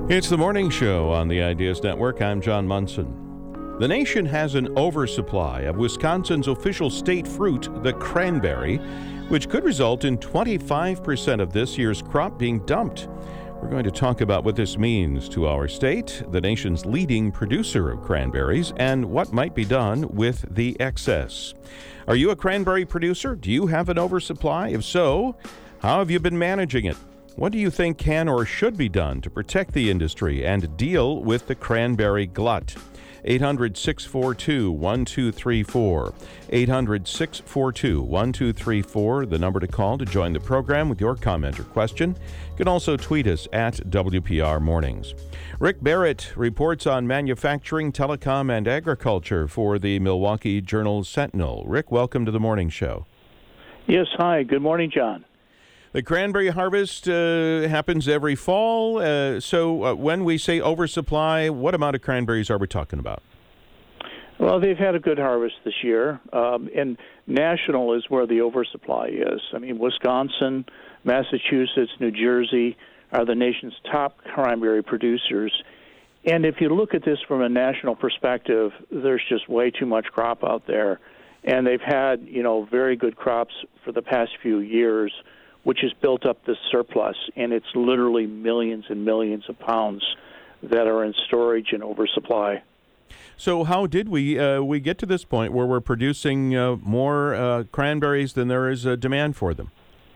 It's the morning show on the Ideas Network. I'm John Munson. The nation has an oversupply of Wisconsin's official state fruit, the cranberry, which could result in 25% of this year's crop being dumped. We're going to talk about what this means to our state, the nation's leading producer of cranberries, and what might be done with the excess. Are you a cranberry producer? Do you have an oversupply? If so, how have you been managing it? What do you think can or should be done to protect the industry and deal with the cranberry glut? 800-642-1234. 800-642-1234, the number to call to join the program with your comment or question. You can also tweet us at WPR Mornings. Rick Barrett reports on manufacturing, telecom, and agriculture for the Milwaukee Journal-Sentinel. Rick, welcome to the morning show. Yes, hi. Good morning, John. The cranberry harvest happens every fall. So when we say oversupply, what amount of cranberries are we talking about? Well, they've had a good harvest this year, and national is where the oversupply is. I mean, Wisconsin, Massachusetts, New Jersey are the nation's top cranberry producers. And if you look at this from a national perspective, there's just way too much crop out there. And they've had, very good crops for the past few years, which has built up this surplus, and it's literally millions and millions of pounds that are in storage and oversupply. So how did we get to this point where we're producing more cranberries than there is a demand for them?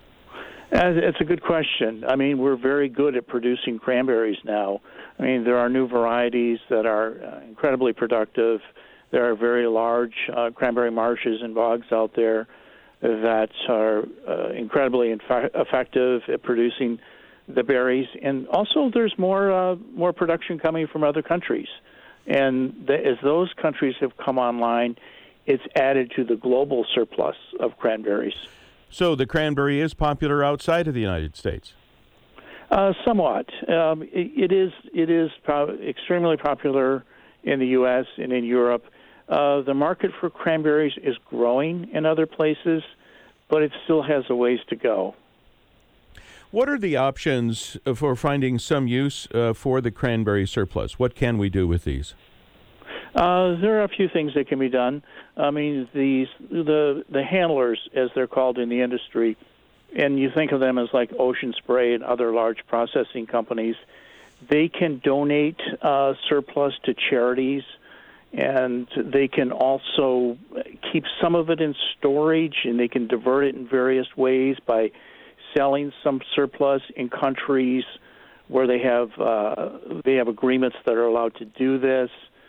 It's a good question. I mean, we're very good at producing cranberries now. I mean, there are new varieties that are incredibly productive. There are very large cranberry marshes and bogs out there that are incredibly effective at producing the berries. And also there's more production coming from other countries. And as those countries have come online, it's added to the global surplus of cranberries. So the cranberry is popular outside of the United States? Somewhat. It is extremely popular in the U.S. and in Europe. The market for cranberries is growing in other places, but it still has a ways to go. What are the options for finding some use for the cranberry surplus? What can we do with these? There are a few things that can be done. I mean, the handlers, as they're called in the industry, and you think of them as like Ocean Spray and other large processing companies, they can donate surplus to charities, and they can also keep some of it in storage, and they can divert it in various ways by selling some surplus in countries where they have agreements that are allowed to do this.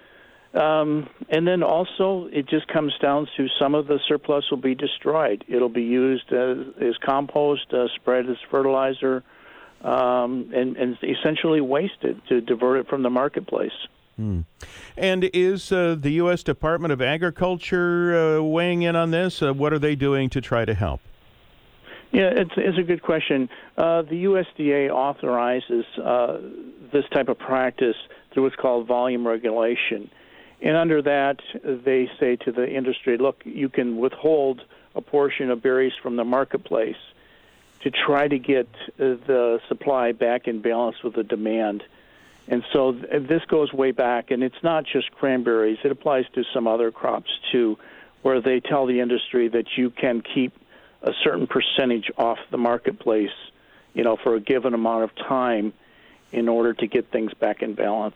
And then also it just comes down to some of the surplus will be destroyed. It'll be used as compost, spread as fertilizer, and essentially wasted to divert it from the marketplace. And is the U.S. Department of Agriculture weighing in on this? What are they doing to try to help? Yeah, it's a good question. The USDA authorizes this type of practice through what's called volume regulation. And under that, they say to the industry, look, you can withhold a portion of berries from the marketplace to try to get the supply back in balance with the demand. And so this goes way back, and it's not just cranberries. It applies to some other crops, too, where they tell the industry that you can keep a certain percentage off the marketplace, for a given amount of time in order to get things back in balance.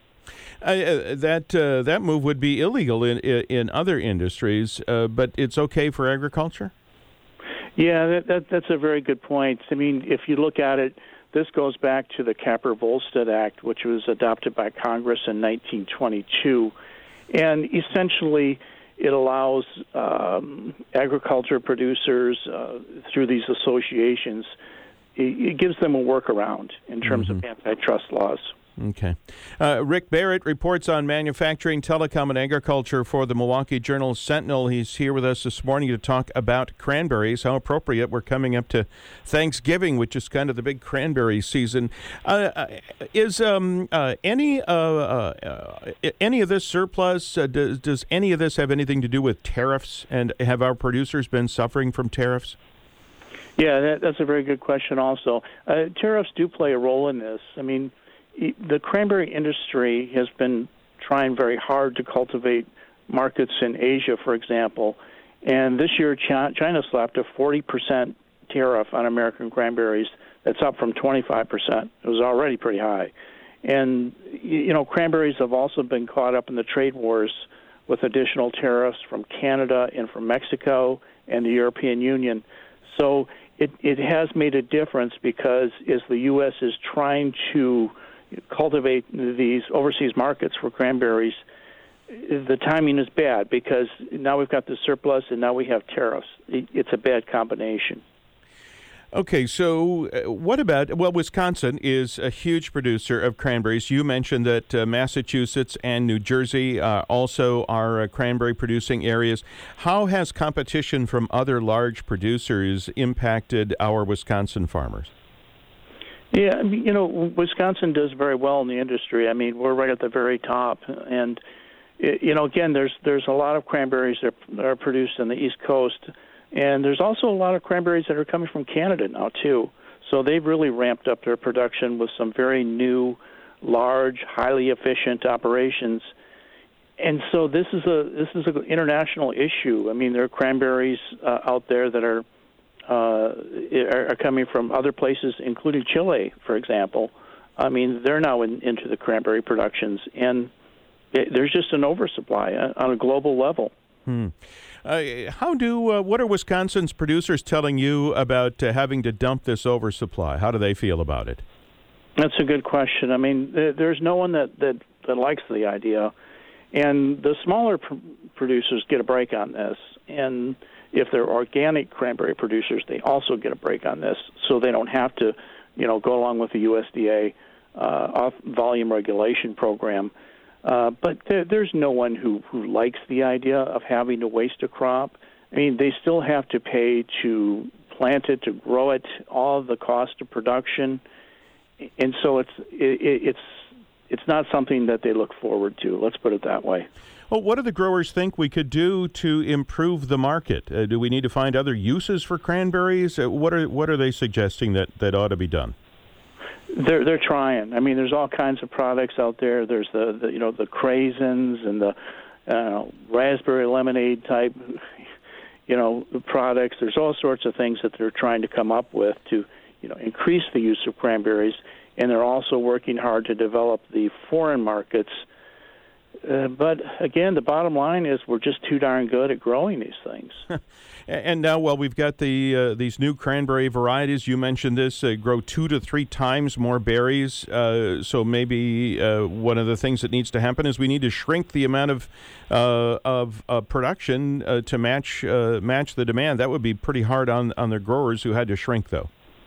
That move would be illegal in other industries, but it's okay for agriculture? Yeah, that's a very good point. I mean, if you look at it, this goes back to the Capper-Volstead Act, which was adopted by Congress in 1922. And essentially, it allows agriculture producers through these associations, it gives them a workaround in terms of antitrust laws. Okay. Rick Barrett reports on manufacturing, telecom, and agriculture for the Milwaukee Journal-Sentinel. He's here with us this morning to talk about cranberries. How appropriate. We're coming up to Thanksgiving, which is kind of the big cranberry season. Is any of this surplus, does any of this have anything to do with tariffs? And have our producers been suffering from tariffs? Yeah, that's a very good question also. Tariffs do play a role in this. I mean, the cranberry industry has been trying very hard to cultivate markets in Asia, for example. And this year, China slapped a 40% tariff on American cranberries. That's up from 25%. It was already pretty high. And, cranberries have also been caught up in the trade wars with additional tariffs from Canada and from Mexico and the European Union. So it has made a difference because as the U.S. is trying to cultivate these overseas markets for cranberries, the timing is bad because now we've got the surplus and now we have tariffs. It's a bad combination. Okay, so what about, Wisconsin is a huge producer of cranberries. You mentioned that Massachusetts and New Jersey also are cranberry-producing areas. How has competition from other large producers impacted our Wisconsin farmers? Yeah, Wisconsin does very well in the industry. I mean, we're right at the very top. And, again, there's a lot of cranberries that are produced on the East Coast. And there's also a lot of cranberries that are coming from Canada now, too. So they've really ramped up their production with some very new, large, highly efficient operations. And so this is an international issue. I mean, there are cranberries out there that are coming from other places, including Chile, for example. I mean, they're now into the cranberry productions. And there's just an oversupply on a global level. What are Wisconsin's producers telling you about having to dump this oversupply? How do they feel about it? That's a good question. I mean, there's no one that likes the idea, and the smaller producers get a break on this. And if they're organic cranberry producers, they also get a break on this, so they don't have to, go along with the USDA volume regulation program. But there's no one who likes the idea of having to waste a crop. I mean, they still have to pay to plant it, to grow it, all of the cost of production, and so it's not something that they look forward to. Let's put it that way. Well, what do the growers think we could do to improve the market? Do we need to find other uses for cranberries? What are they suggesting that ought to be done? They're trying. I mean, there's all kinds of products out there. There's the craisins and the raspberry lemonade type, products. There's all sorts of things that they're trying to come up with to, increase the use of cranberries. And they're also working hard to develop the foreign markets. But again, the bottom line is we're just too darn good at growing these things. And now, we've got these new cranberry varieties. You mentioned this grow 2 to 3 times more berries. So maybe one of the things that needs to happen is we need to shrink the amount of production to match the demand. That would be pretty hard on the growers who had to shrink, though.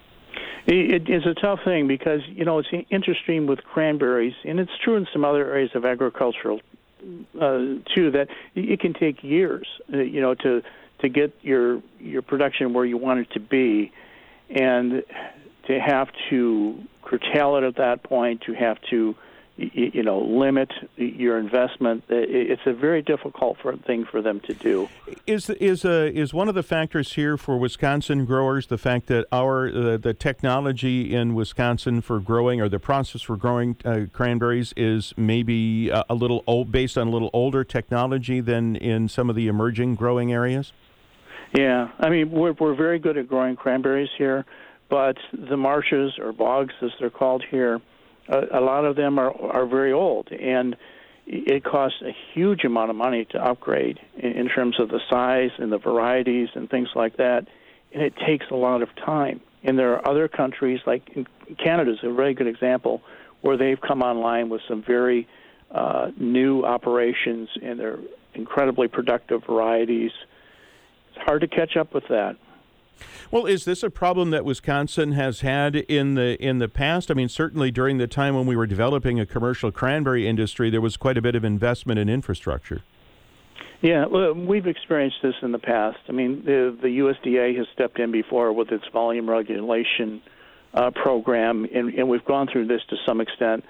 It is a tough thing because, it's interesting with cranberries, and it's true in some other areas of agricultural, too, that it can take years, to get your production where you want it to be, and to have to curtail it at that point, to have to, limit your investment. It's a very difficult thing for them to do. Is one of the factors here for Wisconsin growers the fact that the technology in Wisconsin for growing, or the process for growing cranberries, is maybe a little old, based on a little older technology than in some of the emerging growing areas? Yeah, I mean, we're very good at growing cranberries here, but the marshes, or bogs as they're called here, a lot of them are very old, and it costs a huge amount of money to upgrade in terms of the size and the varieties and things like that, and it takes a lot of time. And there are other countries, like Canada's a very good example, where they've come online with some very new operations, and they're incredibly productive varieties. It's hard to catch up with that. Well, is this a problem that Wisconsin has had in the past? I mean, certainly during the time when we were developing a commercial cranberry industry, there was quite a bit of investment in infrastructure. Yeah, well, we've experienced this in the past. I mean, the USDA has stepped in before with its volume regulation program, and we've gone through this to some extent.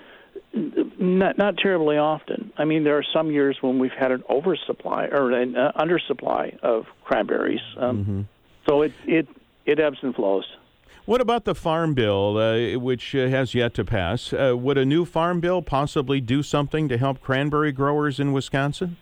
Not terribly often. I mean, there are some years when we've had an oversupply or an undersupply of cranberries. So it ebbs and flows. What about the Farm Bill, which has yet to pass? Would a new Farm Bill possibly do something to help cranberry growers in Wisconsin?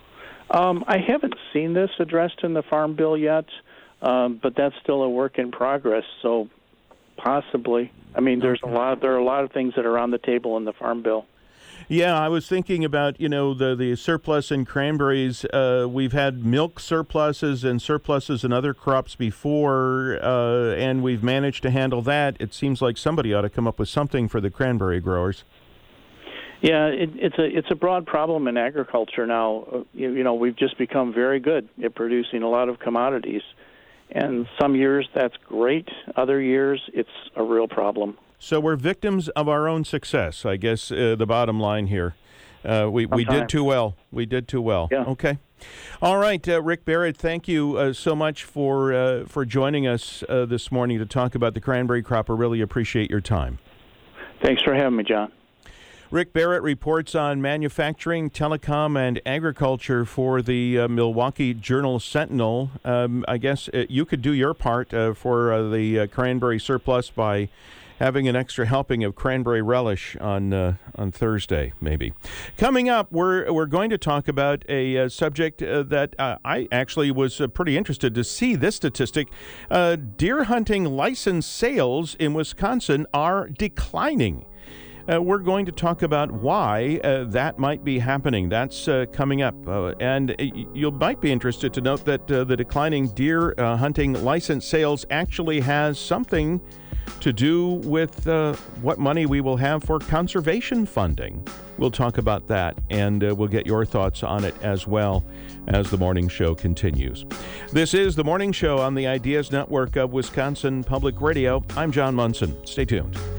I haven't seen this addressed in the Farm Bill yet, but that's still a work in progress. So possibly. I mean, there are a lot of things that are on the table in the Farm Bill. Yeah, I was thinking about, the surplus in cranberries. We've had milk surpluses and surpluses in other crops before, and we've managed to handle that. It seems like somebody ought to come up with something for the cranberry growers. Yeah, it's a broad problem in agriculture now. We've just become very good at producing a lot of commodities, and some years that's great. Other years it's a real problem. So we're victims of our own success, I guess. The bottom line here, we did too well. We did too well. Yeah. Okay. All right, Rick Barrett. Thank you so much for joining us this morning to talk about the cranberry crop. I really appreciate your time. Thanks for having me, John. Rick Barrett reports on manufacturing, telecom, and agriculture for the Milwaukee Journal-Sentinel. I guess you could do your part for the cranberry surplus by having an extra helping of cranberry relish on Thursday, maybe. Coming up, we're going to talk about a subject that I actually was pretty interested to see this statistic. Deer hunting license sales in Wisconsin are declining. We're going to talk about why that might be happening. That's coming up. And you might be interested to note that the declining deer hunting license sales actually has something to do with what money we will have for conservation funding. We'll talk about that, and we'll get your thoughts on it as well as the morning show continues. This is the Morning Show on the Ideas Network of Wisconsin Public Radio. I'm John Munson. Stay tuned.